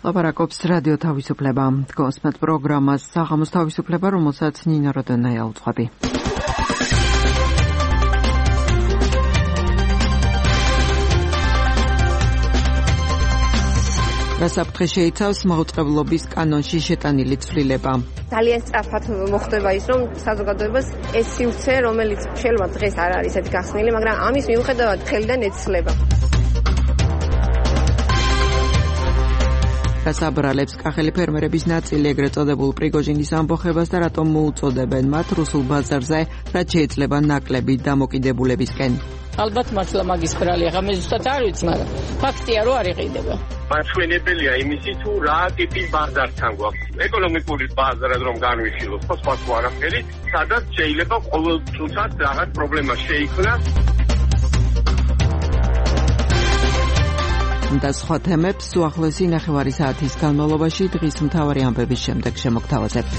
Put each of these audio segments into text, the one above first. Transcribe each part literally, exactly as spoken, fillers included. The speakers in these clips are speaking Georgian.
ლაპარაკობს რადიო თავისუფლება. გოსმეთ პროგრამას საღამოს თავისუფლება, რომელსაც ნინა როდენაია უძღვები. გასაფრთხე შეიცავს მაუწყებლობის კანონში შეტანილი ცვლილება. ძალიან სწრაფად მოხდება ის, რომ საზოგადოებას ეს სივრცე, რომელიც შეიძლება დღეს არ არის ეს გახსნილი, მაგრამ ამის მიუხედავად ხელიდან ეცლება. გასაბრალებს კახელი ფერმერების ნაწილი ეგრეთ წოდებულ პრიგოჟინის ამბოხებას და რატომ მოუწოდებენ მათ რუსულ ბაზარზე, რაც შეიძლება ნაკლები დამოკიდებულებისკენ. ალბათ მართლა მაგის ბრალი, ახლა მე ზუსტად არ ვიცი, მაგრამ ფაქტია, რომ არ იყიდება. მაჩვენებელია იმისი, თუ რა ტიპის ბაზართან გვაქვს. ეკონომიკური ბაზარად რომ განვიხილოთ, ხო სხვა თუ არაფერი, სადაც შეიძლება ყოველ წუთად რაღაც პრობლემა შეიქმნას. და სხვა თემებს უახლოესი ნახევარი საათის განმავლობაში დღის მთავარი ამბების შემდეგ შემოგთავაზებთ.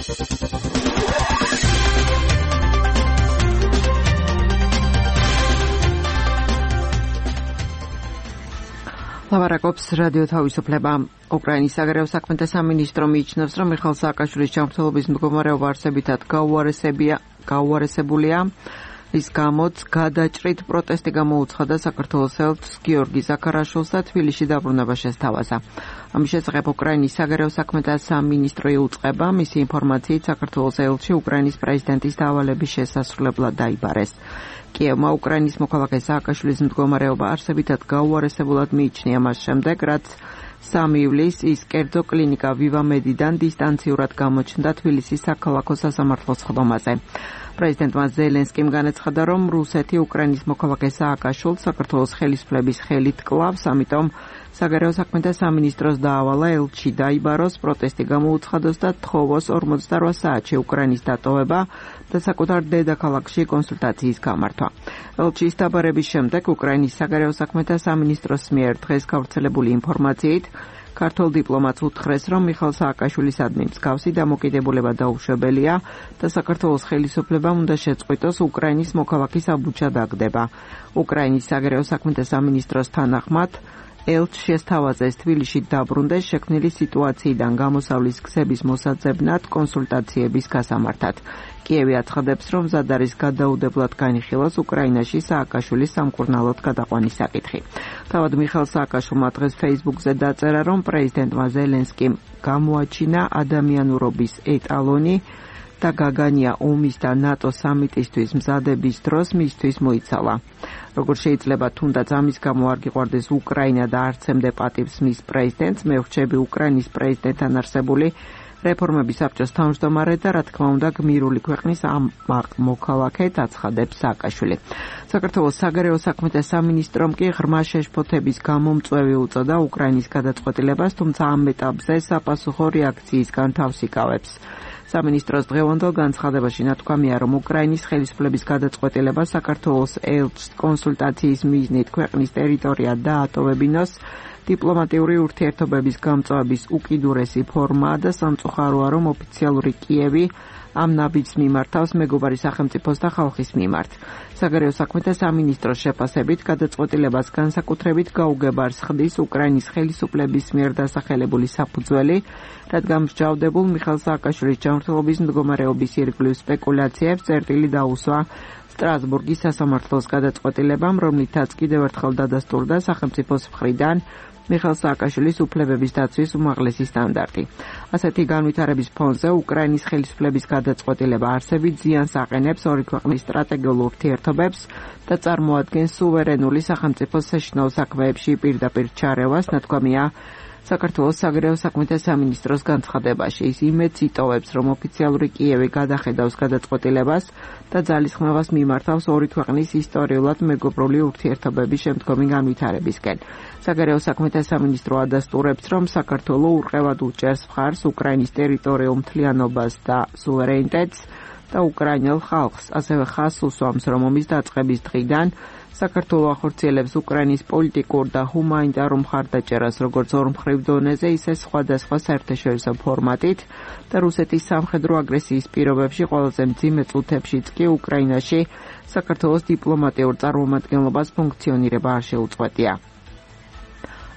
ლაპარაკობს რადიო თავისუფლება. უკრაინის საგარეო საქმეთა სამინისტრო მიიჩნევს, რომ მიხაილ სააკაშვილის ჯანმრთელობის მდგომარეობა არსებითად გაუარესებია, გაუარესებულია. ის გამოც გადაჭრით პროტესტი გამოუცხადა საქართველოს ელჩს გიორგი ზაქარაშვილს და თბილისში დაბრუნება შესთავაზა. ამის შესახებ უკრაინის საგარეო საქმეთა სამინისტრო იუწყება, მისი ინფორმაციით საქართველოს ელჩი უკრაინის პრეზიდენტის დავალების შესასრულებლად დაიბარეს. კიევმა უკრაინის მოქალაქე სააკაშვილის მდგომარეობა არსებითად გაუარესებულად მიიჩნია მას შემდეგ, რაც სამი ივლისს ის კერძო კლინიკა ვივამედიდან დისტანციურად გამოჩნდა თბილისის საქალაქო სასამართლოს ხდომაზე. პრეზიდენტმა ზელენსკიმ განაცხადა, რომ რუსეთი უკრაინის მოქალაქე სააკაშვილს საქართველოს ხელისუფლების ხელით კლავს, ამიტომ საგარეო საქმეთა სამინისტროს დაავალა ელჩი დაიბაროს, პროტესტი გამოუცხადოს და თხოვოს ორმოცდაოთხ საათში უკრაინის დატოვება და საკუთარ დედაქალაქში კონსულტაციის გამართვა. ელჩის დაბარების შემდეგ უკრაინის საგარეო საქმეთა სამინისტროს მიერ დღეს გავრცელებული ინფორმაციით ქართულ დიპლომატს უთხრეს, რომ მიხაილ სააკაშვილისადმი მსგავსი დამოკიდებულება დაუშვებელია და საქართველოს ხელისუფლებამ უნდა შეწყვიტოს უკრაინის მოქალაქის აბუჩა დაგდება. უკრაინის საგარეო საქმეთა სამინისტროს თანახმად ელჩს შესთავაზეს თბილისში დაბრუნდეს შექმნილი სიტუაციიდან გამოსავლის გზების მოსაძებნად კონსულტაციების გასამართად. კიევი აცხადებს, რომ მზად არის გადაუდებლად განიხილოს უკრაინაში სააკაშვილის სამკურნალოდ გადაყვანის საკითხი. თავად მიხაილ სააკაშვილმა დღეს ფეისბუქზე დაწერა, რომ პრეზიდენტმა ზელენსკიმ გამოაჩინა ადამიანურობის ეტალონი და გაგანია ომის და ნატოს სამიტისთვის მზადების დროს მისთვის მოიცალა. როგორც შეიძლება თუნდაც ამის გამო არ გიყვარდეს უკრაინა და არც ემდე პატივს მის პრეზიდენტს, მე ვრჩები უკრაინის პრეზიდენტთან არსებული რეფორმების საბჭოს თავმჯდომარე და რა თქმა უნდა გმირული ქვეყნის ამ მოქალაქედ აცხადებს სააკაშვილი. საქართველოს საგარეო საქმეთა სამინისტრომ კი ღრმა შეშფოთების გამომწვევი უწოდა უკრაინის გადაწყვეტილებას, თუმცა ამ ეტაპზე საპასუხო რეაქციისგან თავს იკავებს. სამინისტროს დღევანდელ განცხადებაში ნათქვამია, რომ უკრაინის ხელისუფლების გადაწყვეტილება საქართველოს ელჩს კონსულტაციის მიზნით ქვეყნის ტერიტორია დაატოვებინოს დიპლომატიური ურთიერთობების გამწვავების უკიდურესი ფორმაა და სამწუხაროა, რომ ოფიციალური კიევი ამ ნაბიჯს მიმართავს მეგობარი სახელმწიფოს და ხალხის მიმართ. საგარეო საქმეთა სამინისტროს შეფასებით გადაწყვეტილებას განსაკუთრებით გაუგებარს ხდის უკრაინის ხელისუფლების მიერ დასახელებული საფუძველი, რადგან მსჯავრდებულ მიხაილ სააკაშვილის ჯანმრთელობის მდგომარეობის ირგვლივ სპეკულაციებს წერტილი დაუსვა სტრასბურგის სასამართლოს გადაწყვეტილებამ, რომლითაც კიდევ ერთხელ დადასტურდა სახელმწიფოს მხრიდან მიხაილ სააკაშვილის უფლებების დაცვის უმაღლესი სტანდარტი. ასეთი განვითარების ფონზე უკრაინის ხელისუფლების გადაწყვეტილება არსებით ზიანს აყენებს ორი ქვეყნის სტრატეგიულ ურთიერთობებს და წარმოადგენს სუვერენული სახელმწიფოს საშინაო საქმეებში პირდაპირ ჩარევას, ნათქვამია საქართველოს საგარეო საქმეთა სამინისტროს განცხადებაში. ის იმედს იტოვებს, რომ ოფიციალური კიევი გადახედავს გადაწყვეტილებას და ძალისხმევას მიმართავს ორი ქვეყნის ისტორიულად მეგობრული ურთიერთობების შემდგომი განვითარებისკენ. საგარეო საქმეთა სამინისტრო ადასტურებს, რომ საქართველო ურყევად უჭერს მხარს უკრაინის ტერიტორიულ მთლიანობას და სუვერენიტეტს და უკრაინელ ხალხს, ასევე ხაზს უსვამს, რომ ომის დაწყების დღიდან საქართველო ახორციელებს უკრაინის პოლიტიკურ და ჰუმანიტარულ მხარდაჭერას როგორც ორმხრივ დონეზე, ისე სხვადასხვა საერთაშორისო ფორმატით და რუსეთის სამხედრო აგრესიის პირობებში ყველაზე მძიმე წუთებშიც კი უკრაინაში საქართველოს დიპლომატიურ წარმომადგენლობას ფუნქციონირება არ შეუწყვეტია.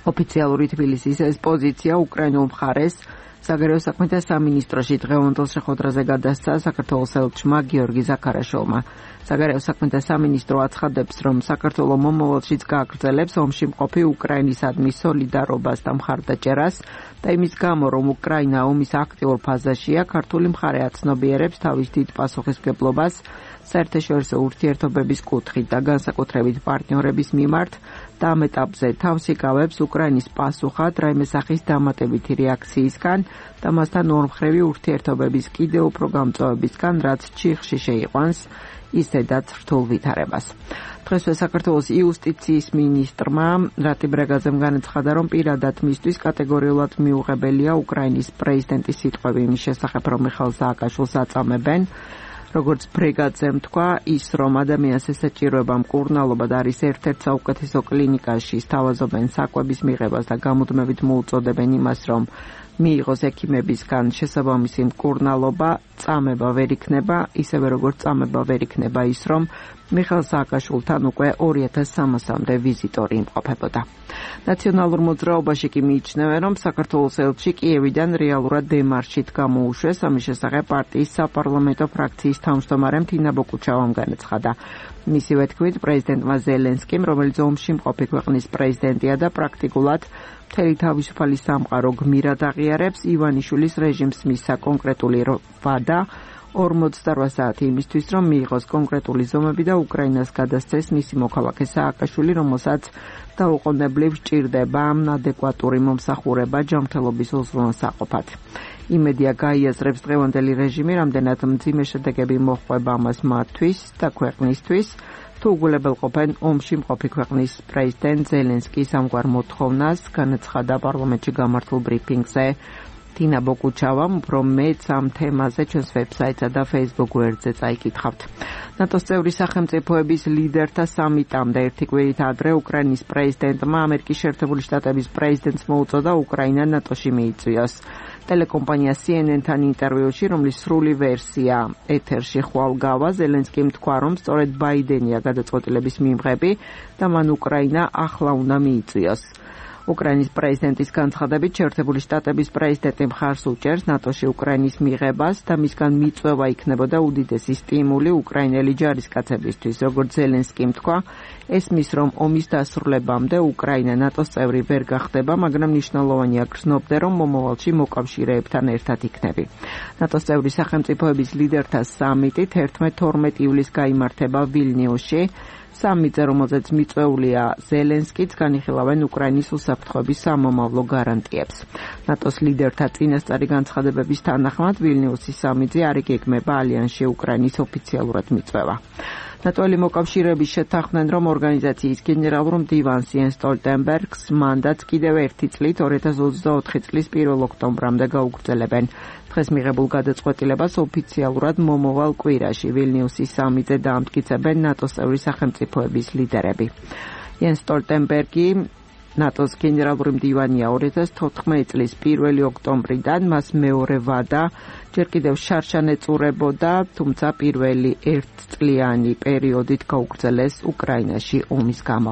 ოფიციალური თბილისის ეს პოზიცია უკრაინულ მხარეს საგარეო საქმეთა სამინისტროში დღევანდელ შეხვედრაზე გადასცა საქართველოს ელჩმა გიორგი ზაქარაშვილმა. საგარეო საქმეთა სამინისტრო აცხადებს, რომ საქართველო მომავალშიც გააგრძელებს ომში მყოფი უკრაინისადმი სოლიდარობას და მხარდაჭერას და იმის გამო, რომ უკრაინა ომის აქტიურ ფაზაშია, ქართული მხარე აცნობიერებს თავის დიდ პასუხისმგებლობას საერთაშორისო ურთიერთობების კუთხით და განსაკუთრებით პარტნიორების მიმართ და ამ ეტაპზე თავს იკავებს უკრაინის პასუხად რაიმე სახის დამატებითი რეაქციისგან და მასთან ორმხრივი ურთიერთობების კიდევ უფრო გამწვავებისგან, რაც ჩიხში შეიყვანს ისედაც რთულ ვითარებას. დღესვე საქართველოს იუსტიციის მინისტრმა რატი ბრეგაძემ განაცხადა, რომ პირადად მისთვის კატეგორიულად მიუღებელია უკრაინის პრეზიდენტის სიტყვები იმის შესახებ, რომ მიხაილ სააკაშვილს აწამებენ. როგორც ბრეგაძემ თქვა, ის რომ ადამიანს ესაჭიროება მკურნალობა და არის ერთ-ერთ საუკეთესო კლინიკაში სთავაზობენ საკვების მიღებას და გამუდმებით მოუწოდებენ იმას, რომ მიიღოს ექიმებისგან შესაბამისი მკურნალობა, წამება ვერ იქნება, ისევე როგორც წამება ვერ იქნება ის, რომ მიხაილ სააკაშვილთან უკვე ორი ათას სამასამდე ვიზიტორი იმყოფებოდა. ნაციონალურ მოძრაობაში კი მიიჩნევენ, რომ საქართველოს ელჩი კიევიდან რეალურად დემარშით გამოუშვეს, ამის შესახებ პარტიის საპარლამენტო ფრაქციის თავმჯდომარემ თინა ბოკუჩავამ განაცხადა. მისივე თქმით, პრეზიდენტმა ზელენსკიმ, რომელიც ომში მყოფი ქვეყნის პრეზიდენტია და პრაქტიკულად მთელი თავისუფალი სამყარო გმირად აღიარებს, ივანიშვილის რეჟიმს მისცა კონკრეტული ვადა ორმოცდაოთხ საათი იმისთვის, რომ მიიღოს კონკრეტული ზომები და უკრაინას გადასცეს მისი მოქალაქე სააკაშვილი, რომელსაც დაუყოვნებლივ სჭირდება ადეკვატური მომსახურება ჯანმრთელობის უზრუნველსაყოფად. იმედია გაიაზრებს დღევანდელი რეჟიმი, რამდენად მძიმე შედეგები მოჰყვება ამას მათთვის და ქვეყნისთვის, თუ უგულებელყოფენ ომში მყოფი ქვეყნის პრეზიდენტ ზელენსკის ამგვარ მოთხოვნას, განაცხადა პარლამენტში გამართულ ბრიფინგზე თინა ბოკუჩავამ, უფრო მეც ამ თემაზე ჩვენს ვებსაიტსა და Facebook გვერდზე წაიკითხავთ. ნატოს წევრი სახელმწიფოების ლიდერთა სამიტამდე ერთი კვირით ადრე უკრაინის პრეზიდენტმა ამერიკის შეერთებული შტატების პრეზიდენტს მოუწოდა უკრაინა ნატოში მიიწვიოს. ტელეკომპანია C N N-თან ინტერვიუში, რომლის სრული ვერსია ეთერში ხვალ გავა, ზელენსკიმ თქვა, რომ სწორედ ბაიდენია გადაწყვეტილების მიმღები და მან უკრაინა ახლა უნდა მიიწვიოს. უკრაინის პრეზიდენტის განცხადებით, შეერთებული შტატების პრეზიდენტი მხარს უჭერს ნატოში უკრაინის მიღებას და მისგან მიწვევა იქნებოდა უდიდესი სტიმული უკრაინელი ჯარისკაცებისთვის. როგორც ზელენსკიმ თქვა, ესმის, რომ ომის დასრულებამდე უკრაინა ნატოს წევრი ვერ გახდება, მაგრამ მნიშვნელოვანია გრძნობდე, რომ მომავალში მოკავშირეებთან ერთად იქნები. ნატოს წევრი სახელმწიფოების ლიდერთა სამიტი თერთმეტ-თორმეტ ივლისს გაიმართება ვილნიუსში. სამიტზე, რომელზეც მიწვეულია ზელენსკიც, განიხილავენ უკრაინის უსაფრთხოების სამომავლო გარანტიებს. ნატოს ლიდერთა წინასწარი განცხადებების თანახმად, ვილნიუსის სამიტზე არ იგეგმება ალიანსში უკრაინის ოფიციალურად მიწვევა. ნატოელი მოკავშირეები შეთანხმდნენ, რომ ორგანიზაციის გენერალურ მდივანს იენს სტოლტენბერგს მანდატს კიდევ ერთი წლით ორი ათას ოცდაოთხი წლის პირველ ოქტომბრამდე გაუგრძელებენ. დღეს მიღებულ გადაწყვეტილებას ოფიციალურად მომავალ კვირაში ვილნიუსის სამიტზე დაამტკიცებენ ნატოს წევრი სახელმწიფოების ლიდერები. იენს სტოლტენბერგი ნატოს გენერალური მდივანია ორი ათას თოთხმეტი წლის პირველი ოქტომბრიდან, მას მეორე ვადა ჯერ კიდევ შარშან ეწურებოდა, თუმცა პირველი ერთწლიანი პერიოდით გაუგრძელეს უკრაინაში ომის გამო.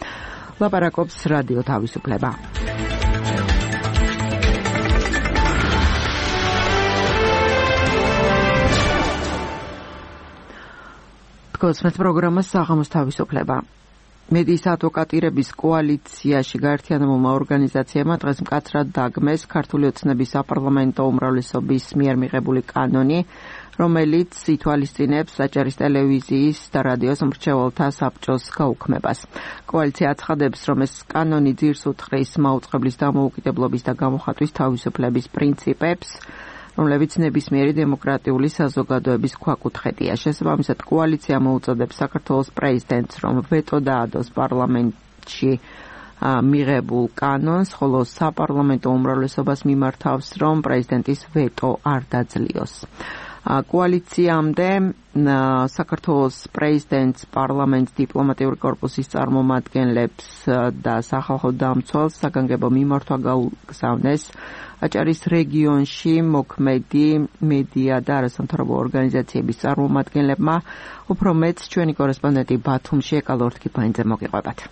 ლაპარაკობს რადიო თავისუფლება. გოსმეთ პროგრამა საღამოს თავისუფლება. მედიის ადვოკატირების კოალიციაში გაერთიანებულმა ორგანიზაციებმა დღეს მკაცრად დაგმეს ქართული ოცნების საპარლამენტო უმრავლესობის მიერ მიღებული კანონი, რომელიც ითვალისწინებს საჯარის ტელევიზიის და რადიოს მრჩეველთა საბჭოს გაუქმებას. კოალიცია აცხადებს, რომ ეს კანონი ძირს უთხრის მაუწყებლის დამოუკიდებლობის და გამოხატვის თავისუფლების პრინციპებს, რომლებიც ნებისმიერი დემოკრატიული საზოგადოების ქვაკუთხედია. შესაბამისად, კოალიცია მოუწოდებს საქართველოს პრეზიდენტს, რომ ვეტო დაადოს პარლამენტში მიღებულ კანონს, ხოლო საპარლამენტო უმრავლესობას მიმართავს, რომ პრეზიდენტის ვეტო არ დაძლიოს. კოალიციამდე საქართველოს პრეზიდენტს, პარლამენტს, დიპლომატიური კორპუსის წარმომადგენლებს და სახალხო დამცველს საგანგებო მიმართვა გაუგზავნეს აჭარის რეგიონში მოქმედი მედია და არასამთავრობო ორგანიზაციების წარმომადგენლებმა. უფრო მეც ჩვენი კორესპონდენტი ბათუმში ეკალორთქიფანიძე მოგიყვებათ.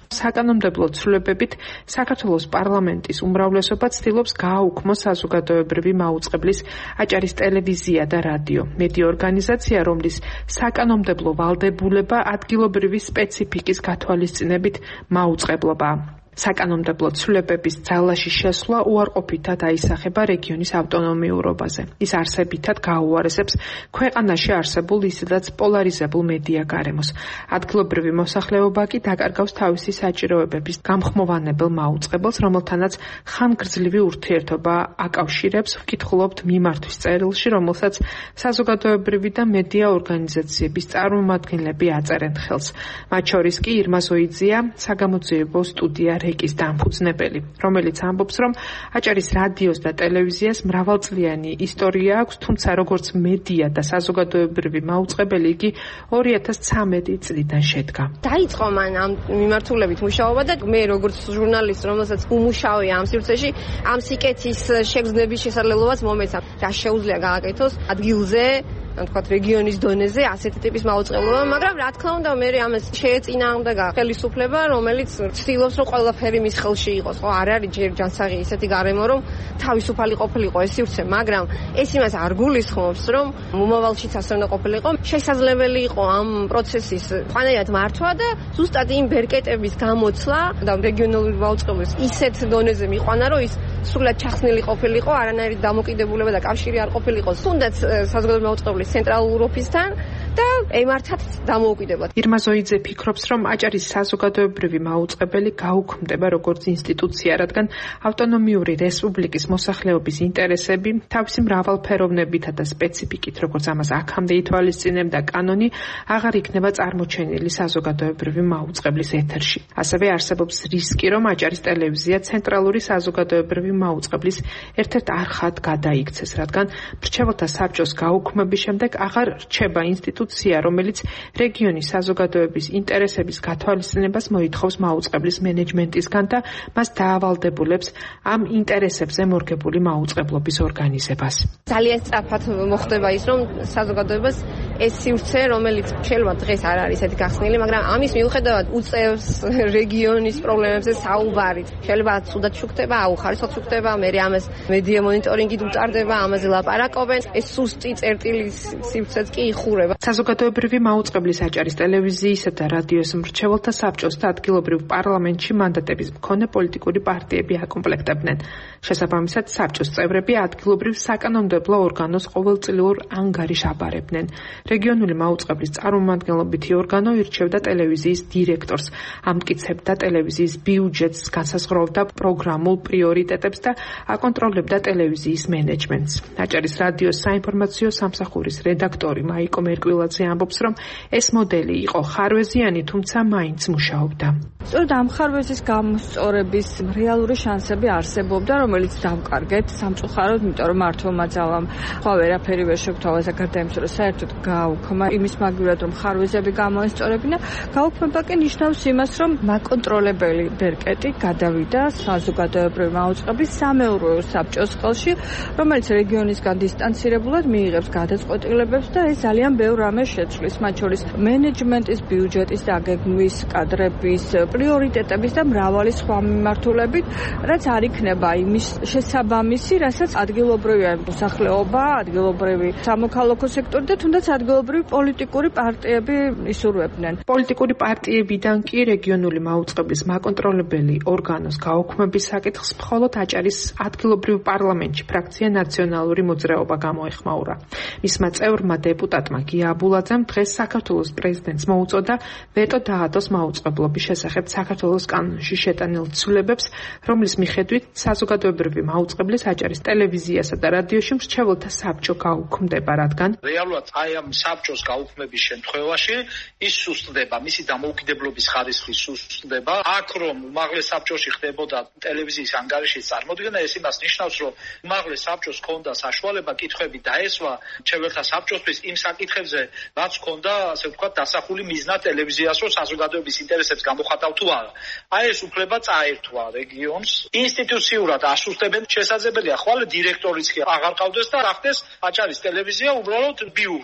საკანონმდებლო ცვლილებებით საქართველოს პარლამენტის უმრავლესობა ცდილობს გააუქმოს საზოგადოებრივი მაუწყებლის აჭარის ტელევიზია და რადიო. მედია ორგანიზაცია, რომლის საკანონმდებლო ვალდებულება ადგილობრივი სპეციფიკის გათვალისწინებით მაუწყებლობაა. საკანონმდებლო ცვლილებების ძალაში შესვლა უარყოფითად აისახება რეგიონის ავტონომიურობაზე. ის არსებითად გაუარესებს ქვეყანაში არსებულ ისედაც პოლარიზებულ მედია გარემოს. ადგილობრივი მოსახლეობა კი დაკარგავს თავისი საჭიროებების გამხმოვანებელ მაუწყებელს, რომელთანაც ხანგრძლივი ურთიერთობა აკავშირებს, ვკითხულობთ მიმართვის წერილში, რომელსაც საზოგადოებრივი და მედია ორგანიზაციების წარმომადგენლები აწერენ ხელს. მათ შორის კი ირმა ზოიძეა, საგამოძიებო სტუდია რეკის დამფუძნებელი, რომელიც ამბობს, რომ აჭარის რადიოს და ტელევიზიას მრავალწლიანი ისტორია აქვს, თუმცა როგორც მედია და საზოგადოებრივი მაუწყებელი იგი ორი ათას ცამეტი წლიდან შედგა. დაიწყო მან ამ მიმართულებით მუშაობა და მე როგორც ჟურნალისტ, რომელსაც უმუშავია ამ სივრცეში, ამ სიკეთის შეგრძნების შესაძლებლობას მომეცა. რა შეუძლია გააკეთოს ადგილზე, თქვათ რეგიონის დონეზე ასეთი ტიპის მაუწყებლობა, მაგრამ რა თქმა უნდა მე ამას შეეწინააღმდეგა ხელისუფლება, რომელიც ცდილობს რომ ყველაფერი მის ხელში იყოს, ხო, არ არის ჯერ ჯანსაღი ისეთი გარემო, რომ თავისუფალი ყოფილიყო ეს სივრცე, მაგრამ ეს იმას არ გულისხმობს, რომ მომავალშიც ასე უნდა ყოფილიყო. შესაძლებელი იყო ამ პროცესის ყანაიათ მართვა და ზუსტად იმ ბერკეტების გამოცლა და რეგიონალური მაუწყებლის ისეთ დონეზე მიყვანა, რომ ის სრულად ჩახსნილი ყოფილიყო, არანაირი დამოკიდებულება და კავშირი არ ყოფილიყო თუნდაც საზოგადოებრივი მაუწყებლის ცენტრალურ ოფისთან და ემართათ დამოუკიდებლად. ირმა ზოიძე ფიქრობს, რომ აჭარის საზოგადოებრივი მაუწყებელი გაუქმდება როგორც ინსტიტუცია, რადგან ავტონომიური რესპუბლიკის მოსახლეობის ინტერესები თავისი მრავალფეროვნებითა და სპეციფიკით, როგორც ამას აქამდე ითვალისწინებდა კანონი, აღარ იქნება წარმოჩენილი საზოგადოებრივი მაუწყებლის ეთერში. ასევე არსებობს რისკი, რომ აჭარის ტელევიზია ცენტრალური საზოგადოებრივი მაუწყებლის ერთ-ერთ არხად გადაიქცეს, რადგან მრჩეველთა საბჭოს გაუქმების შემდეგ აღარ რჩება ინსტიტუცია, რომელიც რეგიონის საზოგადოების ინტერესების გათვალისწინებას მოითხოვს მაუწყებლის მენეჯმენტისგან და მას დაავალდებულებს ამ ინტერესებზე მორგებული მაუწყებლობის ორგანიზებას. ძალიან სწრაფად მოხდება ის, რომ საზოგადოებას ეს სივრცე, რომელიც შეიძლება დღეს არ არის ესეთი გახსნილი, მაგრამ ამის მიუხედავად უწევს რეგიონის პრობლემებზე საუბარით. შეიძლება ცუდად შუქდება, აუხარისხად შუქდება, მე ამას მედია მონიტორინგით უტარდება, ამაზე ლაპარაკობენ. ეს სუსტი წერტილის სივრცეც კი იხურება. საზოგადოებრივი მაუწყებლის აჭარის ტელევიზიისა და რადიოს მრჩეველთა საბჭოს და ადგილობრივ პარლამენტში მანდატების მქონე პოლიტიკური პარტიები აკომპლექტებდნენ. შესაბამისად, საბჭოს წევრები ადგილობრივ საკანონმდებლო ორგანოს ყოველწლიურ ანგარიშს აბარებდნენ. რეგიონული მაუწყებლის წარმომადგენლობითი ორგანო ირჩევდა ტელევიზიის დირექტორს, ამტკიცებდა ტელევიზიის ბიუჯეტს, განსაზღვრავდა პროგრამულ პრიორიტეტებს და აკონტროლებდა ტელევიზიის მენეჯმენტს. აჭარის რადიოს საინფორმაციო სამსახურის რედაქტორი მაიკო მერკვილაძე ამბობს, რომ ეს მოდელი იყო ხარვეზიანი, თუმცა მაინც მუშაობდა. სწორედ ამ ხარვეზის გამოსწორების რეალური შანსები არსებობდა, რომელიც დავკარგეთ სამწუხაროდ, იმიტომ რომ მართლმა ძალამ სხვა ვერაფერი ვერ შეგვთავაზა გარდა იმისა, რომ საერთოდ გააუქმა იმის მაგივრად, რომ ხარვეზები გამოესწორებინა. გაუქმება კი ნიშნავს იმას, რომ მაკონტროლებელი ბერკეტი გადავიდა საზოგადოებრივი მაუწყებლის სამეურვეო საბჭოს ხელში, რომელიც რეგიონისგან დისტანცირებულად მიიღებს გადაწყვეტილებებს და ეს ძალიან ბევრ რამეს შეცვლის, მათ შორის მენეჯმენტის, ბიუჯეტის დაგეგმვის, კადრების, პრიორიტეტების და მრავალი სხვა მიმართულებით, რაც არ იქნება იმის შესაბამისი, რასაც ადგილობრივი მოსახლეობა, ადგილობრივი სამოქალაქო სექტორი და თუნდაც ადგილობრივი პოლიტიკური პარტიები ისურვებდნენ. პოლიტიკური პარტიებიდან კი რეგიონული მაუწყებლის მაკონტროლებელი ორგანოს გაუქმების საკითხს მხოლოდ აჭარის ადგილობრივ პარლამენტში ფრაქცია ნაციონალური მოძრაობა გამოეხმაურა. მისმა წევრმა დეპუტატმა გია აბულაძემ დღეს საქართველოს პრეზიდენტს მოუწოდა ვეტო დაადოს მაუწყებლობის შესახებ საქართველოს კანონში შეტანილ ცვლილებებს, რომლის მიხედვით საზოგადოებრივი მაუწყებლის აჭარის ტელევიზიასა და რადიოში მრჩეველთა საბჭო გაუქმდება, რადგან რეალურად აი ამ საბჭოს გაუქმების შემთხვევაში ის სუსტდება, მისი დამოუკიდებლობის ხარისხი სუსტდება. აქ რომ უმაღლეს საბჭოში ხდებოდა ტელევიზიის ანგარიშის წარმოდგენა, ეს იმას ნიშნავს, რომ უმაღლეს საბჭოს ჰქონდა საშუალება კითხვები დაესვა მრჩეველთა საბჭოსთვის იმ საკითხებზე, რაც ჰქონდა, ასე ვთქვათ, დასახული მიზნად ტელევიზიას, რომ საზოგადოების ინტერესებს გამოხატავ თუ არა. აი ეს უფლება წაერთვა რეგიონს. ინსტიტუციურად ასუსტებენ, შესაძლებელია ხვალ დირექტორიც კი აღარ ყავდეს და ახდეს აჭარის ტელევიზია უბრალოდ ბიურო.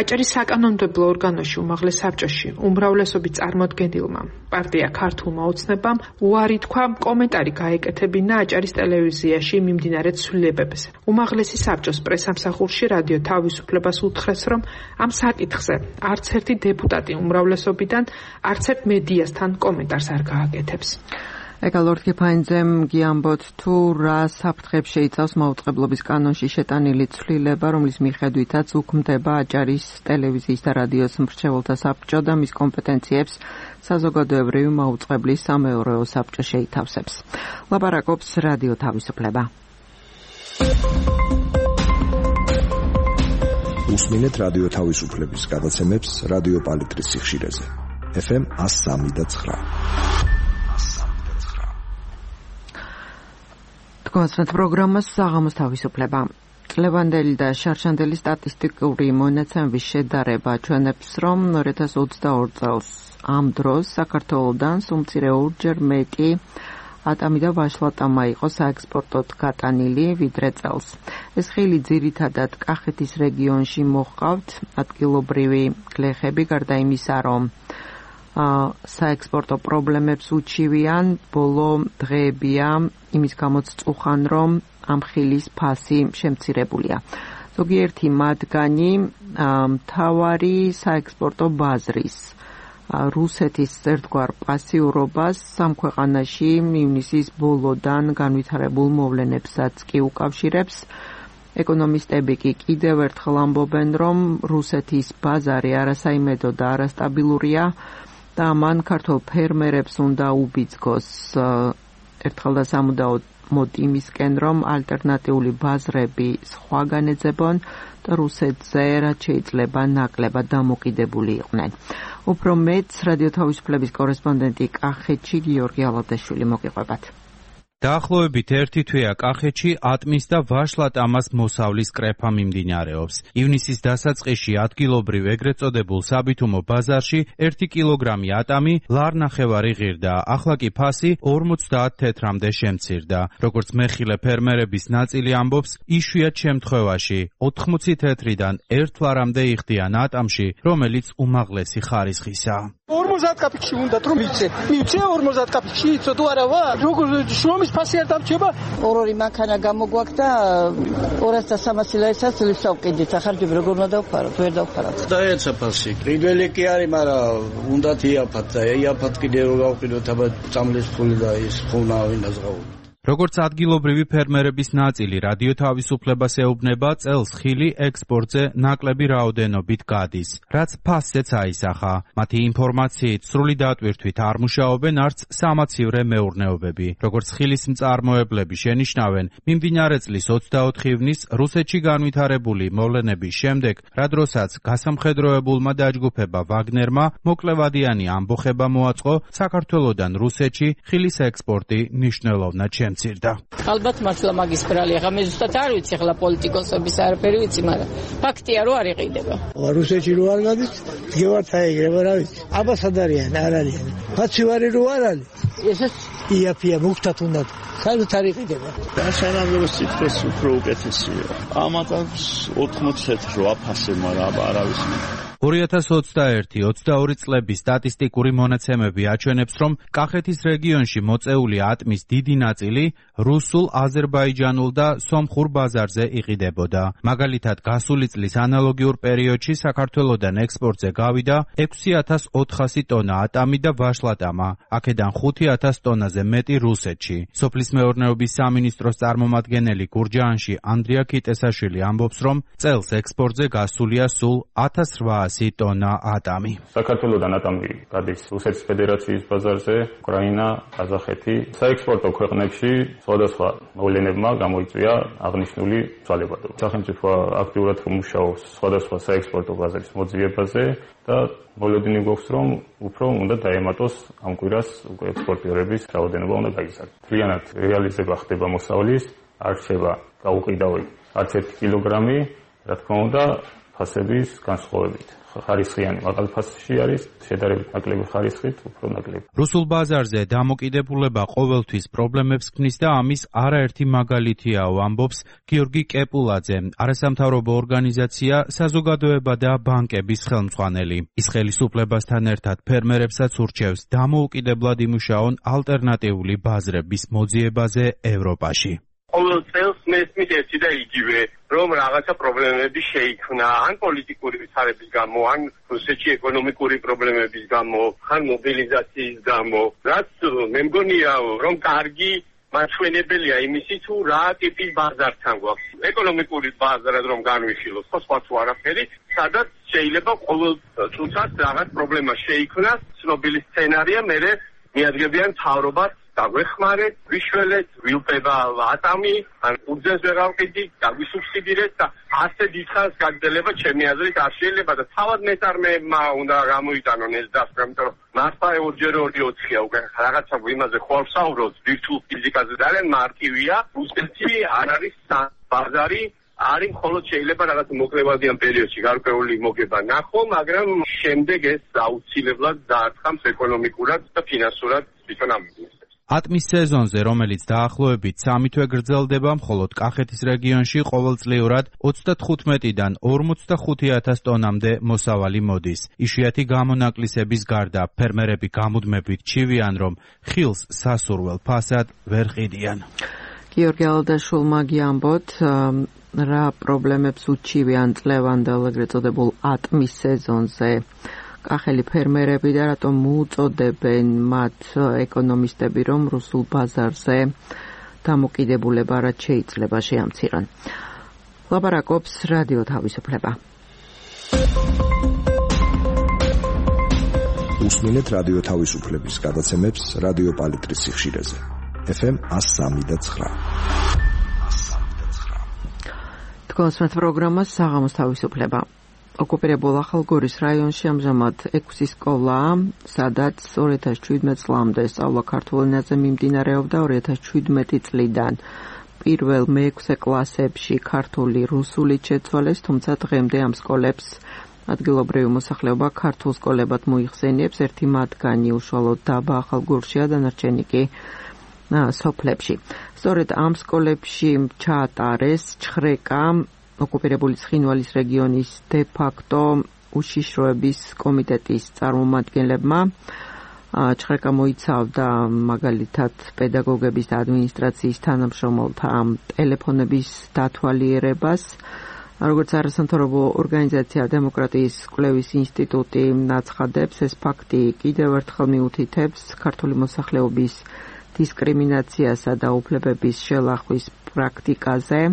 აჭარის საკანონმდებლო ორგანოში უმაღლეს საბჭოში უმრავლესობის წარმოადგენილმა პარტია ქართულმა ოცნებამ უარი თქვა კომენტარი გაეკეთებინა აჭარის ტელევიზიაში მიმდინარე ცვლილებებზე. უმაღლესი საბჭოს პრესამსახურში რადიო თავისუფლებას უთხრეს, რომ ამ საკითხზე არც ერთი დეპუტატი უმრავლესობიდან არც ერთ მედიასთან კომენტარს არ გააკეთებს. ეკალორდ კიფაინძემ გიამბოთ თუ რა საფრთხებს შეიცავს მაუწყებლობის კანონში შეტანილი ცვლილება, რომლის მიხედვითაც უქმდება აჭარის ტელევიზიის და რადიოს მრჩეველთა საბჭო და მის კომპეტენციებს საზოგადოებრივი მაუწყებლის სამეურვეო საბჭო შეითავსებს. ლაპარაკობს რადიო თავისუფლება. უსმინეთ რადიო თავისუფლების გადაცემებს რადიო პალიტრის სიხშირეზე. ეფ ემ one oh three point nine. კონსერტ პროგრამას საღამოს თავისუფლება. წლევანდელი და შარშანდელი სტატისტიკური მონაცემების შედარება ჩვენებს, რომ two thousand twenty-two წელს ამ დროს საქართველოდან სულ ორჯერ მეტი ატამი და ვაშლატამა იყო საექსპორტოდ გატანილი ვიდრე წელს. ეს ხილი ძირითადად კახეთის რეგიონში მოჰყავთ ადგილობრივი გლეხები, გარდა იმისა, რომ საექსპორტო პრობლემებს უჩივიან, ბოლო დღეებია იმის გამოც წუხან, რომ ამ ხილის ფასი შემცირებულია. ზოგიერთი მათგანი მთავარი საექსპორტო ბაზრის რუსეთის ერთგვარ პასიურობას სამ ქვეყანაში ივნისის ბოლოდან განვითარებულ მოვლენებსაც კი უკავშირებს. ეკონომისტები კი კიდევ ერთხელ ამბობენ, რომ რუსეთის ბაზარი არასაიმედო და არასტაბილურია და მან ქართულ ფერმერებს უნდა უბიძგოს ერთხელ და სამუდაოდ იმისკენ, რომ ალტერნატიული ბაზრები სხვაგან ეძებონ და რუსეთზე რაც შეიძლება ნაკლებად დამოკიდებული იყვნენ. უფრო მეტს რადიო თავისუფლების კორესპონდენტი კახეთში გიორგი ალადაშვილი მოგიყვებათ. დაახლოებით ერთი თვეა კახეთში ატმის და ვაშლატამას მოსავლის კრეფა მიმდინარეობს. ივნისის დასაწყისში ადგილობრივ ეგრეთ წოდებულ საბითუმო ბაზარში ერთი კილოგრამი ატამი ლარნახევარი ღირდა, ახლა კი ფასი ორმოცდაათ თეთრამდე შემცირდა. როგორც მეხილე ფერმერების ნაწილი ამბობს, იშვიათ შემთხვევაში ოთხმოცი თეთრიდან ერთ ლარამდე იხდიან ატამში, რომელიც უმაღლესი ხარისხისაა. ორმოცდაათ კაპიკში უნდათ რომ იცე. მიცე ორმოცდაათ კაპიკში იცო თუ არა ვა? როგორ შრომის ფასი არ დამჭება? ორ-ორი მანქანა გამოგვაქვს და ორასი და სამასი ლაისაც ლიფს ავყიდით. ახარჯები როგორ უნდა დავფაროთ? ვერ დავფაროთ. დაეცა ფასი. ყიდველი კი არის, მაგრამ უნდათ იაფათ და იაფათ კიდე რომ გავყიდოთ აბა წამლის ფული და ის ხუნა ვინაზღაო. როგორც ადგილობრივი ფერმერების ნაწილი რადიო თავისუფლებას ეუბნება, წელს ხილი ექსპორტზე ნაკლები რაოდენობით გადის, რაც ფასზეც აისახა. მათი ინფორმაციით სრული დატვირთვით არ მუშაობენ არც სამაცივრე მეურნეობები. როგორც ხილის მწარმოებლები შენიშნავენ, მიმდინარე წლის ოცდაოთხ ივნის რუსეთში განვითარებული მოვლენების შემდეგ, რა დროსაც გასამხედროებულმა დაჯგუფება ვაგნერმა მოკლევადიანი ამბოხება მოაწყო, საქართველოდან რუსეთში ხილის ექსპორტი მნიშვნელოვნად შემცირდა. ალბათ მართლა მაგის ბრალი, ახლა მე ზუსტად არ ვიცი, ახლა პოლიტიკოსების არაფერი ვიცი, მაგრამ ფაქტია რომ არ იყიდება. რუსეთში რო არ გადის, დგევართ აიგრება, რა ვიცი. აბა სად არიან, არ არიან. ფაცივარი რო არ არის. ესეც იაფია მუქთად უნდათ. სადაც არ იყიდება. და სანამ სიტყვის უფრო უკეთესია. ამათაც ოთხმოცი თეთრი აფასე, მაგრამ აბა არავის ორი ათას ოცდაერთი ოცდაორი წლების სტატისტიკური მონაცემები აჩვენებს, რომ კახეთის რეგიონში მოწეული ატმის დიდი ნაწილი რუსულ, აზერბაიჯანულ და სომხურ ბაზარზე იყიდებოდა. მაგალითად, გასული წლის ანალოგიურ პერიოდში საქართველოდან ექსპორტზე გავიდა ექვსი ათას ოთხასი ტონა ატამი და ვაშლატამა, აქედან ხუთი ათას ტონაზე მეტი რუსეთში. სოფლის მეურნეობის სამინისტროს წარმომადგენელი გურჯაანში ანდრია კიტესაშვილი ამბობს, რომ წელს ექსპორტზე გასულია სულ ათას რვაასი ტონა ატამი. საქართველოდან ატამი გადის რუსეთის ფედერაციის ბაზარზე, უკრაინა, ყაზახეთი. საექსპორტო ქვეყნებში სხვადასხვა მოვლენებმა გამოიწვია აღნიშნული ცვალებადობა. სახელმწიფო აქტიურად მუშაობს სხვადასხვა საექსპორტო ბაზრის მოძიებაზე და მოლოდინი გვაქვს, რომ უფრო უნდა დაემატოს ამ კვირას უკვე ექსპორტიორების რაოდენობა უნდა გაიზარდოს. მთლიანად რეალიზება ხდება მოსავლის, არ რჩება გაუყიდავი არც ერთი კილოგრამი, რა თქმა უნდა, ფასების განსხვავებით. ხარისხიანი მაღალი ფასში არის, შედარებით ნაკლები ხარისხით უფრო ნაკლები. რუსულ ბაზარზე დამოკიდებულება ყოველთვის პრობლემებს ქმნის და ამის არაერთი მაგალითიაო, ამბობს გიორგი კეპულაძე, არასამთავრობო ორგანიზაცია საზოგადოება და ბანკების ხელმძღვანელი. ის ხელისუფლებასთან ერთად ფერმერებსაც ურჩევს დამოუკიდებლად იმუშაონ ალტერნატიული ბაზრების მოძიებაზე ევროპაში. ყოველ წელს მესმის ერთი და იგივე, რომ რაღაცა პრობლემები შეიქმნა, ან პოლიტიკური ვითარების გამო, ან რუსეთში ეკონომიკური პრობლემების გამო, ან მობილიზაციის გამო. რაც მე მგონია, რომ კარგი მაჩვენებელია იმისი, თუ რა ტიპის ბაზართან გვაქვს. ეკონომიკური ბაზარად რომ განვიხილოთ, ხო სხვა თუ არაფერი, სადაც შეიძლება ყოველ წუთას რაღაც პრობლემა შეიქმნას, ცნობილი სცენარია, მე მიადგებიან თავრობას დაგვეხმარეთ, ვიშველეთ, ვილპება ატამი, ან უძენს ვეღარ ვყიდით, დაგვისუბსიდირეთ და ასე დიდხანს გაგრძელება ჩემი აზრით არ შეიძლება და თავად მეწარმეებმა უნდა გამოიტანონ ეს დასკვნა, იმიტომ რომ მართლა ორჯერ ორი ოთხია უკვე რაღაცა იმაზე ხვალ ვსაუბრობთ, ვირტუალ ფიზიკაზე ძალიან მარტივია, რუსეთი არ არის ბაზარი, არის მხოლოდ შეიძლება რაღაც მოკლევადიან პერიოდში გარკვეული მოგება ნახო, მაგრამ შემდეგ ეს აუცილებლად დაარტყამს ეკონომიკურად და ფინანსურად თვითონ ამ ბიზნესს. ატმის სეზონზე, რომელიც დაახლოებით სამი თვე გრძელდება, მხოლოდ კახეთის რეგიონში ყოველწლიურად ოცდათხუთმეტიდან ორმოცდახუთი ათას ტონამდე მოსავალი მოდის. იშვიათი გამონაკლისების გარდა ფერმერები გამუდმებით ჩივიან, რომ ხილს სასურველ ფასად ვერ ყიდიან. გიორგი ალდაშულმა გიამბოთ, რა პრობლემებს უჩივიან წლევანდელ ეგრეთ წოდებულ ატმის სეზონზე კახელი ფერმერები და რატომ მოუწოდებენ მათ ეკონომისტები, რომ რუსულ ბაზარზე დამოკიდებულება რაც შეიძლება შეამცირონ. ლაპარაკობს რადიო თავისუფლება. უსმინეთ რადიო თავისუფლების გადაცემებს რადიო პალიტრის სიხშირეზე. ეფ ემ one oh three point nine. თქვენს პროგრამას საღამოს თავისუფლება. ოკუპირებულ ახალგორის რაიონში ამჟამად ექვსი სკოლაა, სადაც ორი ათას შვიდმეტ წლამდე სწავლა ქართულ ენაზე მიმდინარეობდა ორი ათას შვიდმეტი წლიდან. პირველ მეექვსე კლასებში ქართული რუსულით შეცვალეს, თუმცა დღემდე ამ სკოლებს ადგილობრივი მოსახლეობა ქართულ სკოლებად მოიხსენიებს, ერთი მათგანი უშუალოდ დაბა ახალგორშია, დანარჩენი კი სოფლებში. სწორედ ამ სკოლებში ჩაატარეს ჩხრეკა ოკუპირებული ცხინვალის რეგიონის დე-ფაქტო უშიშროების კომიტეტის წარმომადგენლებმა. ჩხრეკა მოიცავდა მაგალითად პედაგოგების და ადმინისტრაციის თანამშრომელთა ტელეფონების დათვალიერებას. როგორც არასამთავრობო ორგანიზაცია დემოკრატიის კვლევის ინსტიტუტი აცხადებს, ეს ფაქტი კიდევ ერთხელ მიუთითებს ქართული მოსახლეობის დისკრიმინაციასა და უფლებების შელახვის პრაქტიკაზე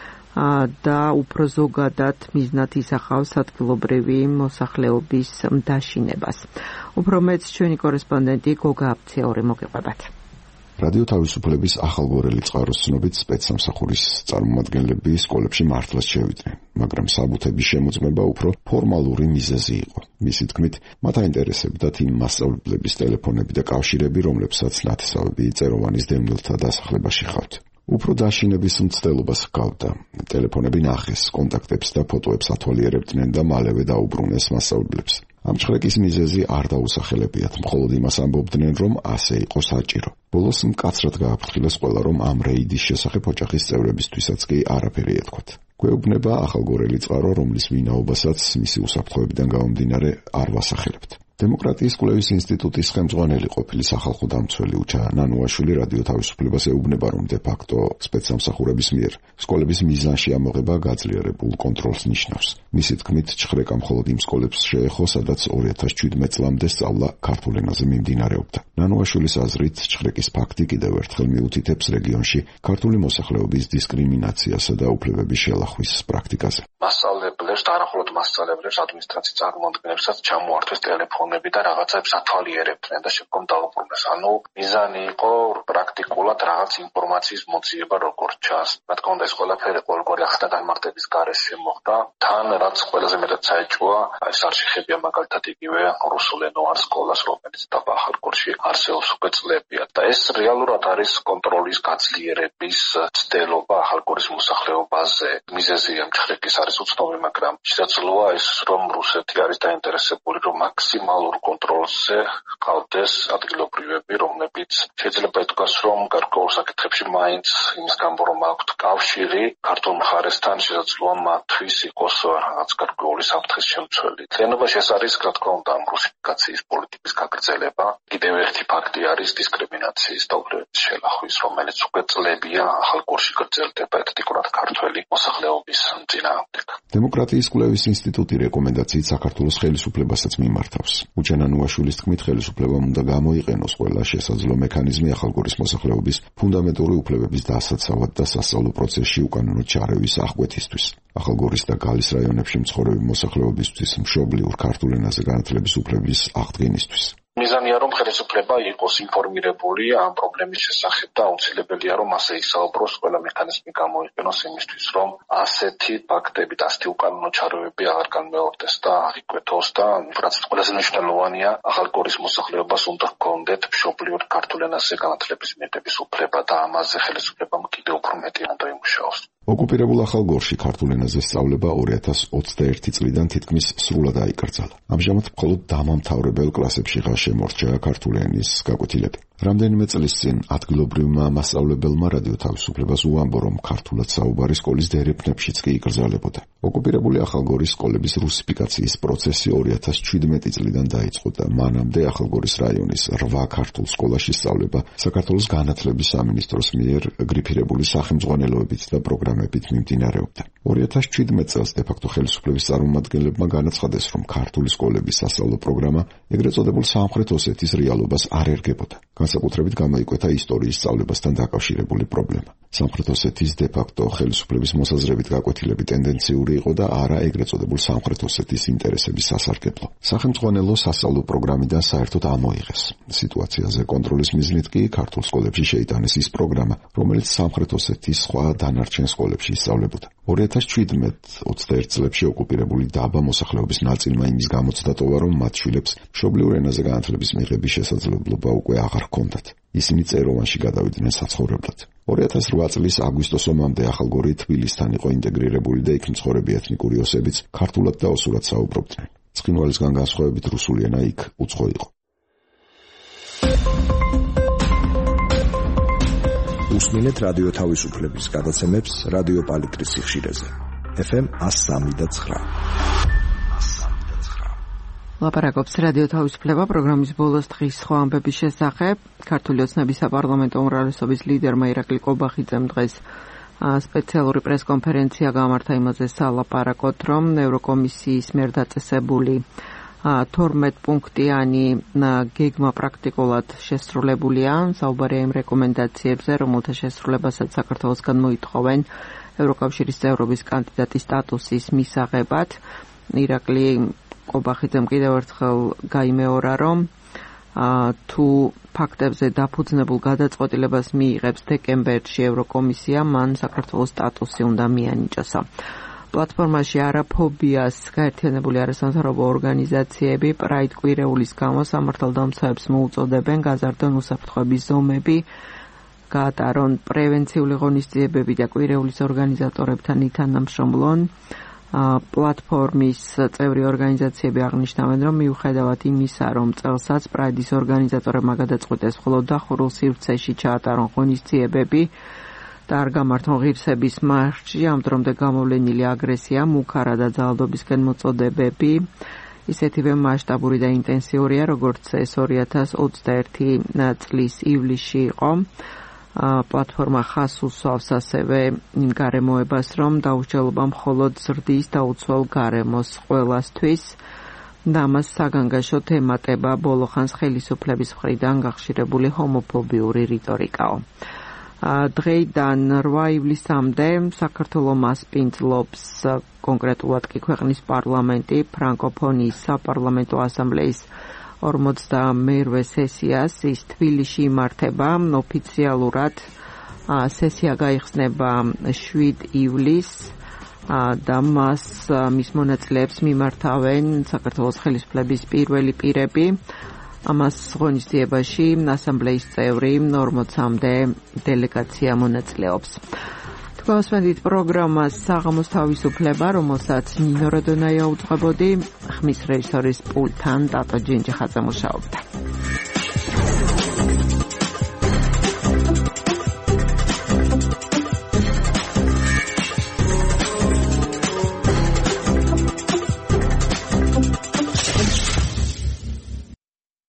და უფრო ზოგადად მიზნად ისახავს ადგილობრივი მოსახლეობის დაშინებას. უფრო მეც ჩვენი კორესპონდენტი გოგა აფციური მოგიყვებათ. რადიო თავისუფლების ახალგორელი წყაროს ცნობით სპეცსამსახურის წარმომადგენლები სკოლებში მართლაც შევიდნენ, მაგრამ საბუთების შემოწმება უფრო ფორმალური მიზეზი იყო. მისი თქმით, მათ აინტერესებდათ იმ მასწავლებლების ტელეფონები და კავშირები, რომლებსაც ნათესავები წეროვანის დემნილთა დასახლებაში ხავთ. უფრო დაშინების მცდელობას ჰგავდა. ტელეფონები ნახეს, კონტაქტებს და ფოტოებს ათვალიერებდნენ და მალევე დაუბრუნეს მასწავლებლებს. ამ ჩხრეკის მიზეზი არ დაუსახელებიათ, მხოლოდ იმას ამბობდნენ, რომ ასე იყო საჭირო. ბოლოს მკაცრად გააფრთხილეს ყველა, რომ ამ რეიდის შესახებ ოჯახის წევრებისთვისაც კი არაფერი ეთქვათ. გვეუბნება ახალგორელი წყარო, რომლის ვინაობასაც მისი უსაფრთხოებიდან გამომდინარე არ ვასახელებთ. დემოკრატიის კვლევის ინსტიტუტის ხელმძღვანელი ყოფილი სახალხო დამცველი უჩა ნანუაშვილი რადიო თავისუფლებას ეუბნება, რომ დე-ფაქტო სპეცსამსახურების მიერ სკოლების მიზანში ამოღება გაძლიერებულ კონტროლს ნიშნავს. მისი თქმით, ჩხრეკა მხოლოდ იმ სკოლებს შეეხო, სადაც ორი ათას შვიდმეტ წლამდე სწავლა ქართულ ენაზე მიმდინარეობდა. ნანუაშვილის აზრით, ჩხრეკის ფაქტი კიდევ ერთხელ მიუთითებს რეგიონში ქართული მოსახლეობის დისკრიმინაციასა და უფლებების შელახვის პრაქტიკაზე. მასწავლებლებს და არა მხოლოდ მასწავლებლებს, ადმინისტრაციის წარმომადგენლებსაც ჩამოართვეს ტელეფონი დაბრუნები და რაღაცებს ათვალიერებდნენ და შემდგომ დაუბრუნეს. ანუ მიზანი იყო პრაქტიკულად რაღაც ინფორმაციის მოძიება როგორც ჩანს. რა თქმა უნდა ეს ყველაფერი ყოველგვარი ახლა განმარტების გარეშე მოხდა. თან რაც ყველაზე მეტად საეჭვოა, ეს არჩეხებია მაგალითად იგივე რუსულენოვან სკოლას, რომელიც დაბახალგორში არსებობს უკვე წლებია და ეს რეალურად არის კონტროლის გაძლიერების ცდილობა ახალგორის მოსახლეობაზე. მიზეზია მჭხრიკის არის უცნობი, მაგრამ შესაძლოა ის რომ რუსეთი არის დაინტერესებული რომ მაქსიმალურ კონტროლზე ყავდეს ადგილობრივები, რომლებიც შეიძლება ითქვას რომ გარკვეულ საკითხებში მაინც იმის გამო რომ აქვთ კავშირი ქართულ მხარესთან შესაძლოა მათთვის იყოს რაღაც გარკვეული საფრთხის შემცველი. თლიანობაში ეს არის რა თქმა უნდა რუსიფიკაციის პოლიტიკის გაგრძელება. კიდევ ერთი ფაქტი არის დისკრიმინაციის და უფლებების შელახვის, რომელიც უკვე წლებია ახალგორში გრძელდება ეთნიკურად ქართველი მოსახლეობის წინააღმდეგ. დემოკრატიის კვლევის ინსტიტუტი რეკომენდაციით საქართველოს ხელისუფლებასაც მიმართავს. უჩენა ნუაშვილის თქმით, ხელისუფლებამ უნდა გამოიყენოს ყველა შესაძლო მექანიზმი ახალგორის მოსახლეობის ფუნდამენტური უფლებების დასაცავად და სასწავლო პროცესში უკანონო ჩარევის აღკვეთისთვის. ახალგორის და გალის რაიონებში მცხოვრები მოსახლეობისთვის მშობლიურ ქართულ ენაზე განათლების უფლების აღდგენისთვის. მიზანია რომ ხელისუფლება იყოს ინფორმირებული ამ პრობლემის შესახებ და აუცილებელია რომ ასე ისაუბროს, ყველა მექანიზმი გამოიყენოს იმისთვის რომ ასეთი ფაქტები და ასეთი უკანონო ჩარევები აღარ განმეორდეს და არ იკვეთოს და რაც ყველაზე მნიშვნელოვანია ახალგორის მოსახლეობას უნდა ჰქონდეთ მშობლიურ ქართულ ენაზე განათლების მიღების უფლება და ამაზე ხელისუფლებამ კიდევ უფრო მეტი უნდა იმუშაოს. ოკუპირებულ ახალგორში ქართულ ენაზე სწავლება ორი ათას ოცდაერთი წლიდან თითქმის სრულად აიკრძალა. ამჟამად მხოლოდ დამამთავრებელ კლასებში შემორჩა ქართული ენის გაკვეთილები. რამდენიმე წლის წინ ადგილობრივმა მასწავლებელმა რადიო თავისუფლებას უამბო, რომ ქართულად საუბარი სკოლის დერეფნებშიც კი იკრძალებოდა. ოკუპირებული ახალგორის სკოლების რუსიფიკაციის პროცესი ორი ათას ჩვიდმეტი წლიდან დაიწყო და მანამდე ახალგორის რაიონის რვა ქართულ სკოლაში სწავლება საქართველოს განათლების სამინისტროს მიერ გრიფირებული სახელმძღვანელოებით და პროგრამებით მიმდინარეობდა. ორი ათას ჩვიდმეტ წელს დე-ფაქტო ხელისუფლების წარმომადგენლებმა განაცხადეს, რომ ქართული სკოლების სასწავლო პროგრამა ეგრეთ წოდებულ სამხრეთ ოსეთის რეალობას არ ერგებოდა. განსაკუთრებით გამოიკვეთა ისტორიის სწავლებასთან დაკავშირებული პრობლემა. სამხრეთ ოსეთის დე-ფაქტო ხელისუფლების მოსაზრებით გაკვეთილები ტენდენციური იყო და არა ეგრეთ წოდებულ სამხრეთ ოსეთის ინტერესების სასარგებლო. სახელმძღვანელო სასწავლო პროგრამიდან საერთოდ ამოიღეს. სიტუაციაზე კონტროლის მიზნით კი ქართულ სკოლებში შეიტანეს ის პროგრამა, რომელიც სამხრეთ ოსეთის სხვა დანარჩენ სკოლებში ისწავლებოდა. ორი ათას ჩვიდმეტ ოცდაერთ წლებში ოკუპირებული დაბა მოსახლეობის ნაწილმა იმის გამოცდა ტოვა, რომ მათ შვილებს მშობლიურ ენაზე განათლების მიღების შესაძლებლობა უკვე აღარ ჰქონდათ. ისინი წეროვანში გადავიდნენ საცხოვრებლად. ორი ათას რვა წლის აგვისტოს ომამდე ახალგორი თბილისთან იყო ინტეგრირებული და იქ მცხოვრები ეთნიკური ოსებიც ქართულად და ოსურად საუბრობდნენ. ცხინვალისგან განსხვავებით რუსული ენა იქ უცხო იყო. უსმინეთ რადიო თავისუფლების გადაცემებს რადიო პალიტრის სიხშირეზე. ეფ ემ one oh three და nine. ლაპარაკობს რადიო თავისუფლება პროგრამის ბოლოს დღის სხვა ამბების შესახებ. ქართული ოცნების საპარლამენტო უმრავლესობის ლიდერმა ირაკლი კობახიძემ დღეს სპეციალური პრესკონფერენცია გამართა იმაზე სალაპარაკოთ, რომ ევროკომისიის მიერ დაწესებული თორმეტ პუნქტიანი გეგმა პრაქტიკულად შესრულებულია. საუბარია იმ რეკომენდაციებზე, რომელთა შესრულებასაც საქართველოსგან მოითხოვენ ევროკავშირის წევრობის კანდიდატის სტატუსის მისაღებად. ირაკლი კობახიძემ კიდევ ერთხელ გაიმეორა, რომ თუ ფაქტებზე დაფუძნებულ გადაწყვეტილებას მიიღებს დეკემბერში ევროკომისია, მან საქართველოს სტატუსი უნდა მიანიჭოსა. პლატფორმაში არაფობიას გაერთიანებული არასამთავრობო ორგანიზაციები პრაიდ კვირეულის გამო სამართალდამცავებს მოუწოდებენ გაზარდონ უსაფრთხოების ზომები, გაატარონ პრევენციული ღონისძიებები და კვირეულის ორგანიზატორებთან ითანამშრომლონ. პლატფორმის წევრი ორგანიზაციები აღნიშნავენ, რომ მიუხედავად იმისა, რომ წელსაც პრაიდის ორგანიზატორებმა გადაწყვიტეს მხოლოდ დახურულ სივრცეში ჩაატარონ ღონისძიებები და არ გამართონ ღირსების მარში, ამ დრომდე გამოვლენილი აგრესია, მუქარა და ძალადობისკენ მოწოდებები ისეთივე მასშტაბური და ინტენსიურია, როგორც ეს ორი ათას ოცდაერთი წლის ივლისში იყო. პლატფორმა ხაზს უსვავს ასევე იმ გარემოებას, რომ დაუსჯელობა მხოლოდ ზრდის და უცვალ გარემოს ყველასთვის და ამას საგანგაშოდ ემატება ბოლო ხანს ხელისუფლების მხრიდან გახშირებული ჰომოფობიური რიტორიკაო. დღეიდან რვა ივლისამდე საქართველოს მასპინძლობს კონკრეტულად კი ქვეყნის პარლამენტი ფრანკოფონიის საპარლამენტო ასამბლეის ორმოცდამერვე სესიას. ის თბილისში იმართება ოფიციალურად. სესია გაიხსნება შვიდ ივლისს და მას მის მონაწილეებს მიმართავენ საქართველოს ხელისუფლების პირველი პირები. ამას ღონისძიებაში ასამბლეის წევრი ორმოცამდე დელეგაცია მონაწილეობს. თქვენსმენდით პროგრამას საღამოს თავისუფლება, რომელსაც ნინო როდონაია უძღვებოდი, ხმის რეჟისორის პულტთან დატო ჯინჯიხაძე მუშაობდა.